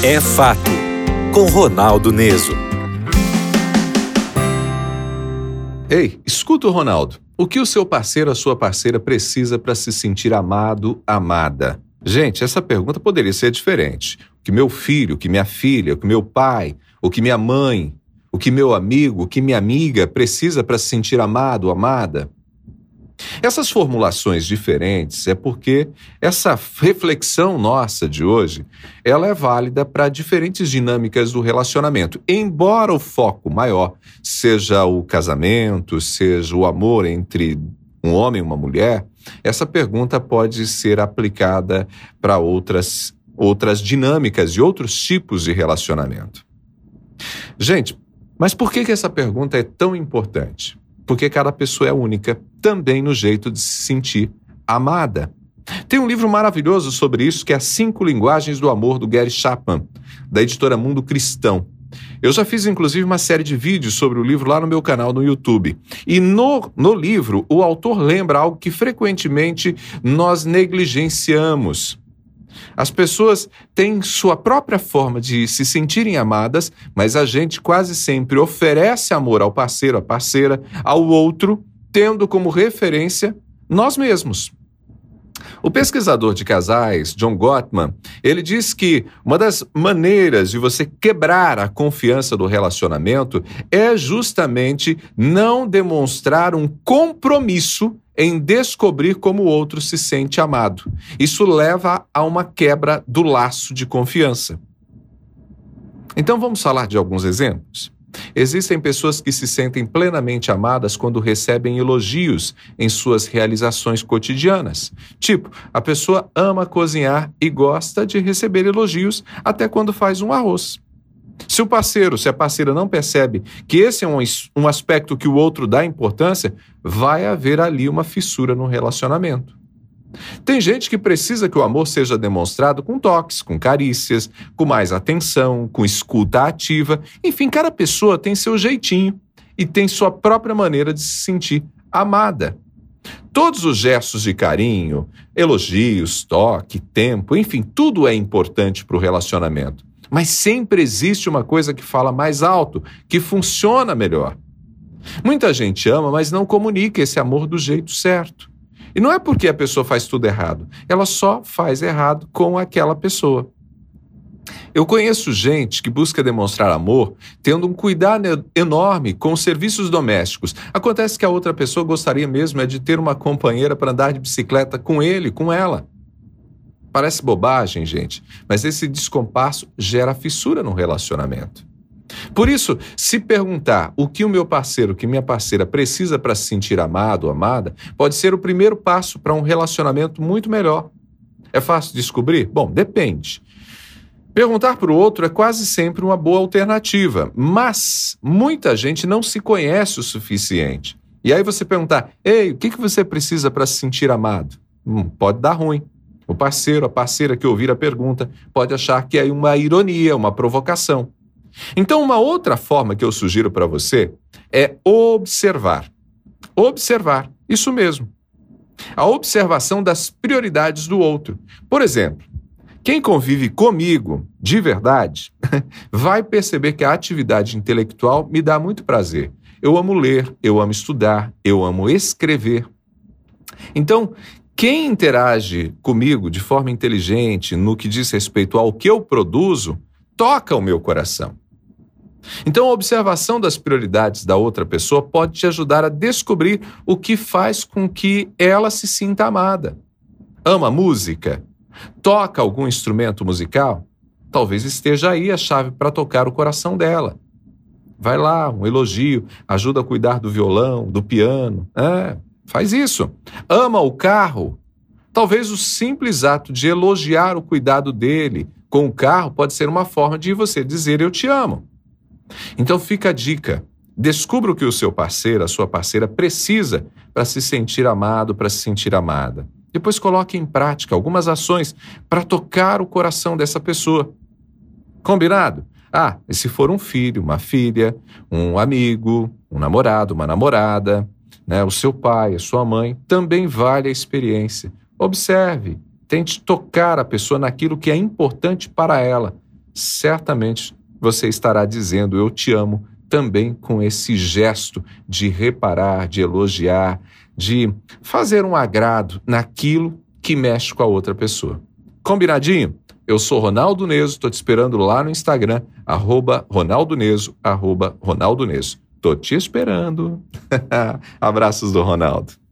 É Fato, com Ronaldo Neso. Ei, escuta o Ronaldo. O que o seu parceiro, a sua parceira precisa para se sentir amado, amada? Gente, essa pergunta poderia ser diferente. O que meu filho, o que minha filha, o que meu pai, o que minha mãe, o que meu amigo, o que minha amiga precisa para se sentir amado, amada? Essas formulações diferentes é porque essa reflexão nossa de hoje, ela é válida para diferentes dinâmicas do relacionamento. Embora o foco maior seja o casamento, seja o amor entre um homem e uma mulher, essa pergunta pode ser aplicada para outras dinâmicas e outros tipos de relacionamento. Gente, mas por que essa pergunta é tão importante? Porque cada pessoa é única, também no jeito de se sentir amada. Tem um livro maravilhoso sobre isso, que é As 5 Linguagens do Amor, do Gary Chapman, da editora Mundo Cristão. Eu já fiz, inclusive, uma série de vídeos sobre o livro lá no meu canal no YouTube. E no livro, o autor lembra algo que frequentemente nós negligenciamos. As pessoas têm sua própria forma de se sentirem amadas, mas a gente quase sempre oferece amor ao parceiro, à parceira, ao outro, tendo como referência nós mesmos. O pesquisador de casais, John Gottman, ele diz que uma das maneiras de você quebrar a confiança do relacionamento é justamente não demonstrar um compromisso em descobrir como o outro se sente amado. Isso leva a uma quebra do laço de confiança. Então vamos falar de alguns exemplos. Existem pessoas que se sentem plenamente amadas quando recebem elogios em suas realizações cotidianas. Tipo, a pessoa ama cozinhar e gosta de receber elogios até quando faz um arroz. Se o parceiro, se a parceira não percebe que esse é um aspecto que o outro dá importância, vai haver ali uma fissura no relacionamento. Tem gente que precisa que o amor seja demonstrado com toques, com carícias, com mais atenção, com escuta ativa. Enfim, cada pessoa tem seu jeitinho e tem sua própria maneira de se sentir amada. Todos os gestos de carinho, elogios, toque, tempo, enfim, tudo é importante para o relacionamento. Mas sempre existe uma coisa que fala mais alto, que funciona melhor. Muita gente ama, mas não comunica esse amor do jeito certo. E não é porque a pessoa faz tudo errado, ela só faz errado com aquela pessoa. Eu conheço gente que busca demonstrar amor tendo um cuidado enorme com os serviços domésticos. Acontece que a outra pessoa gostaria mesmo de ter uma companheira para andar de bicicleta com ele, com ela. Parece bobagem, gente, mas esse descompasso gera fissura no relacionamento. Por isso, se perguntar o que o meu parceiro, o que minha parceira precisa para se sentir amado ou amada, pode ser o primeiro passo para um relacionamento muito melhor. É fácil descobrir? Bom, depende. Perguntar para o outro é quase sempre uma boa alternativa, mas muita gente não se conhece o suficiente. E aí você perguntar, ei, o que você precisa para se sentir amado? Pode dar ruim. O parceiro, a parceira que ouvir a pergunta pode achar que é uma ironia, uma provocação. Então, uma outra forma que eu sugiro para você é observar. Observar, isso mesmo. A observação das prioridades do outro. Por exemplo, quem convive comigo de verdade vai perceber que a atividade intelectual me dá muito prazer. Eu amo ler, eu amo estudar, eu amo escrever. Então, quem interage comigo de forma inteligente no que diz respeito ao que eu produzo, toca o meu coração. Então, a observação das prioridades da outra pessoa pode te ajudar a descobrir o que faz com que ela se sinta amada. Ama música? Toca algum instrumento musical? Talvez esteja aí a chave para tocar o coração dela. Vai lá, um elogio, ajuda a cuidar do violão, do piano. Faz isso. Ama o carro? Talvez o simples ato de elogiar o cuidado dele com o carro pode ser uma forma de você dizer eu te amo. Então fica a dica, descubra o que o seu parceiro, a sua parceira precisa para se sentir amado, para se sentir amada. Depois coloque em prática algumas ações para tocar o coração dessa pessoa. Combinado? E se for um filho, uma filha, um amigo, um namorado, uma namorada, o seu pai, a sua mãe, também vale a experiência. Observe, tente tocar a pessoa naquilo que é importante para ela. certamente você estará dizendo eu te amo também com esse gesto de reparar, de elogiar, de fazer um agrado naquilo que mexe com a outra pessoa. Combinadinho? Eu sou Ronaldo Neso, estou te esperando lá no Instagram, @RonaldoNeso, @RonaldoNeso. Tô te esperando. Abraços do Ronaldo.